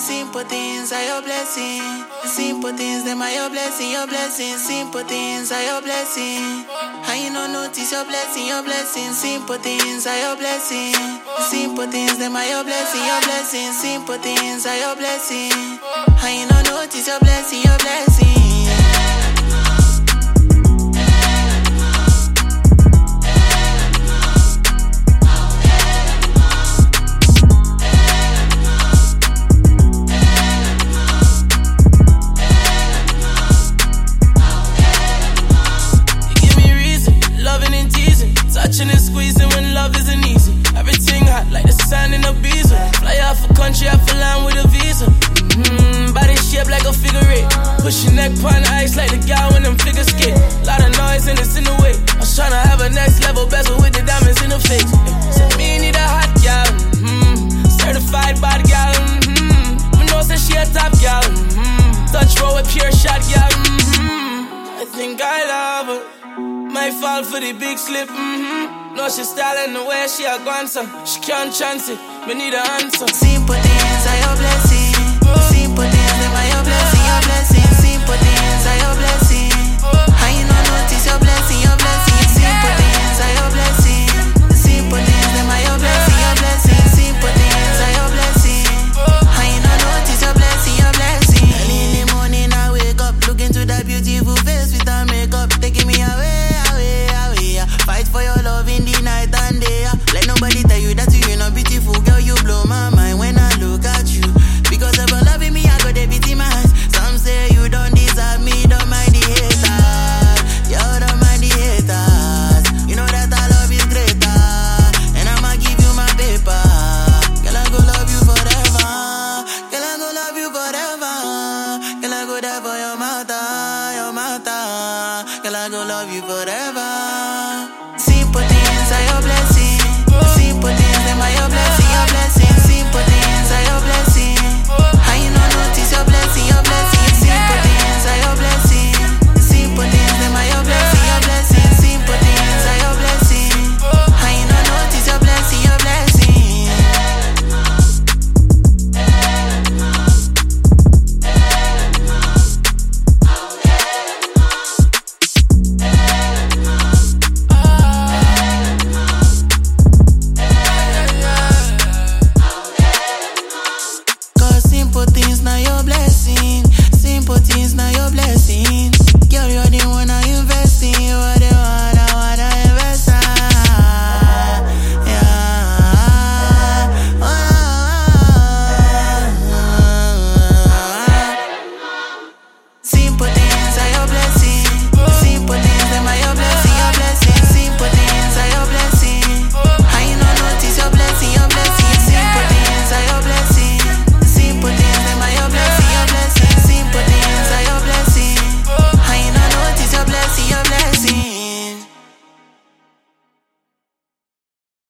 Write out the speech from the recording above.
Simple things are your blessing. Simple things, them are your blessing, your blessing. Simple things are your blessing. And you don't notice your blessing, your blessing. Simple things are your blessing. Simple things, them are your blessing, your blessing. Simple things are your blessing. And you don't notice your blessing, your blessing. Touching and squeezing when love isn't easy. Everything hot like the sand in a visa. Fly off a country, I fly land with a visa. Body shaped like a figure eight. Push your neck on ice like the guy when them figures skate. Lot of noise and it's in the way. I was tryna have a next level bezel with the diamonds in the face. Said me need a hot gal. Certified bad gal. Me know say she a top gal. Touch roll with pure shot gal. I think I love her. Might fall for the big slip, No, she styling the way she a gone, so she can't chance it, me need an answer. Simple things are your blessing. Simple things, them are your blessing, your blessing. Simple things are your blessing. And you don't notice your blessing, your blessing. Simple things are your blessing. Simple things, them are your blessing, your blessing. Simple things are your blessing. And you don't notice your blessing, your blessing. Early in the morning I wake up, look into that beautiful face with her makeup, taking me away. Fight for your love in the night and day. Let nobody tell you that you're not beautiful, girl. You blow my mind when I look at you. Because of your loving me, I got the beat in my eyes. Some say you don't deserve me, don't mind the haters. You don't mind the haters. You know that I love is greater, and I'ma give you my paper. Girl, I go love you forever. Girl, I go love you forever. Girl, I go there for your mother, your mother. Girl, I go love you forever. Simple things are your blessing. Simple things, them are your blessing.